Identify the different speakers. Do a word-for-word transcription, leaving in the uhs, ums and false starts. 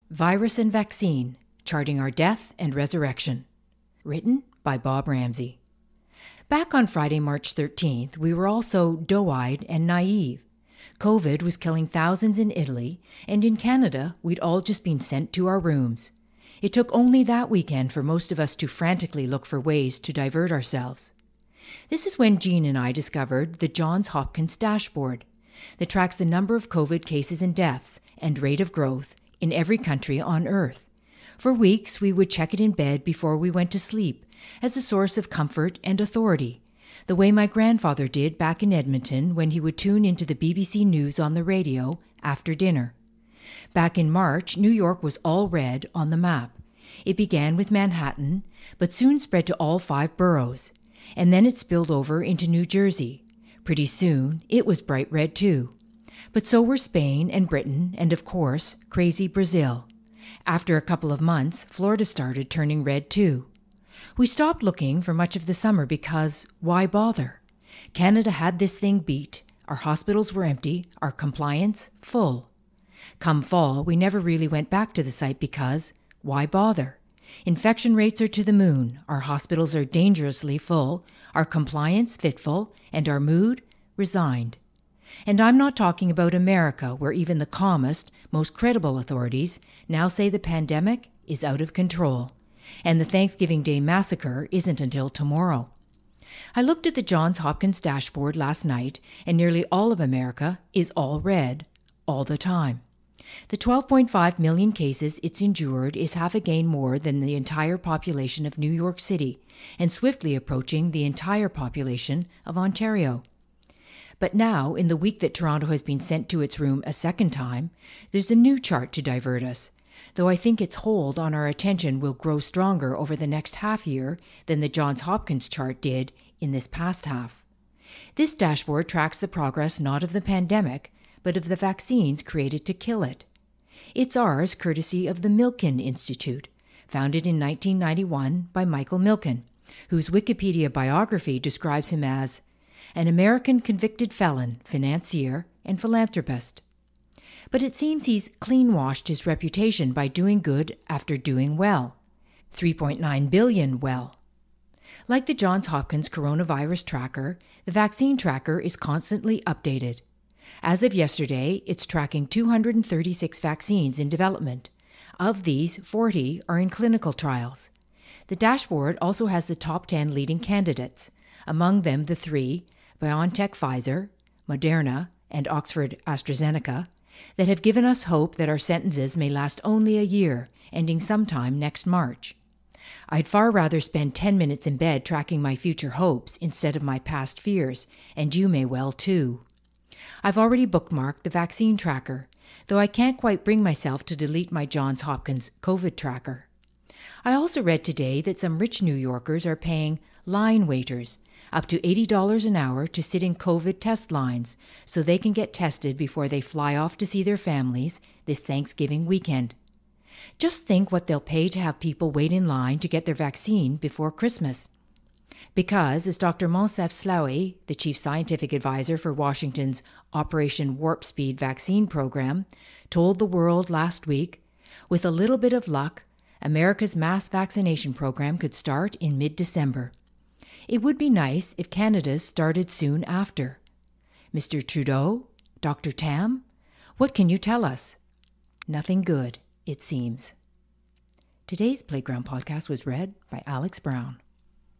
Speaker 1: Virus and Vaccine, Charting Our Death and Resurrection. Written by Bob Ramsey. Back on Friday, March thirteenth, we were all so doe-eyed and naive. COVID was killing thousands in Italy, and in Canada, we'd all just been sent to our rooms. It took only that weekend for most of us to frantically look for ways to divert ourselves. This is when Jean and I discovered the Johns Hopkins dashboard that tracks the number of COVID cases and deaths and rate of growth in every country on Earth. For weeks, we would check it in bed before we went to sleep as a source of comfort and authority, the way my grandfather did back in Edmonton when he would tune into the B B C News on the radio after dinner. Back in March, New York was all red on the map. It began with Manhattan, but soon spread to all five boroughs, and then it spilled over into New Jersey. Pretty soon, it was bright red too. But so were Spain and Britain and, of course, crazy Brazil. After a couple of months, Florida started turning red too. We stopped looking for much of the summer because why bother? Canada had this thing beat. Our hospitals were empty, our compliance full. Come fall, we never really went back to the site because why bother? Infection rates are to the moon, our hospitals are dangerously full, our compliance fitful, and our mood resigned. And I'm not talking about America, where even the calmest, most credible authorities now say the pandemic is out of control, and the Thanksgiving Day massacre isn't until tomorrow. I looked at the Johns Hopkins dashboard last night, and nearly all of America is all red, all the time. The twelve point five million cases it's endured is half again more than the entire population of New York City, and swiftly approaching the entire population of Ontario. But now, in the week that Toronto has been sent to its room a second time, there's a new chart to divert us, though I think its hold on our attention will grow stronger over the next half year than the Johns Hopkins chart did in this past half. This dashboard tracks the progress not of the pandemic, but of the vaccines created to kill it. It's ours courtesy of the Milken Institute, founded in nineteen ninety-one by Michael Milken, whose Wikipedia biography describes him as an American convicted felon, financier, and philanthropist. But it seems he's clean-washed his reputation by doing good after doing well. three point nine billion well. Like the Johns Hopkins coronavirus tracker, the vaccine tracker is constantly updated. As of yesterday, it's tracking two hundred thirty-six vaccines in development. Of these, forty are in clinical trials. The dashboard also has the top ten leading candidates, among them the three, BioNTech Pfizer, Moderna, and Oxford AstraZeneca, that have given us hope that our sentences may last only a year, ending sometime next March. I'd far rather spend ten minutes in bed tracking my future hopes instead of my past fears, and you may well too. I've already bookmarked the vaccine tracker, though I can't quite bring myself to delete my Johns Hopkins COVID tracker. I also read today that some rich New Yorkers are paying line waiters up to eighty dollars an hour to sit in COVID test lines so they can get tested before they fly off to see their families this Thanksgiving weekend. Just think what they'll pay to have people wait in line to get their vaccine before Christmas. Because, as Doctor Moncef Slaoui, the chief scientific advisor for Washington's Operation Warp Speed vaccine program, told the world last week, with a little bit of luck, America's mass vaccination program could start in mid-December. It would be nice if Canada's started soon after. Mister Trudeau? Doctor Tam? What can you tell us? Nothing good, it seems. Today's Playground podcast was read by Alex Brown.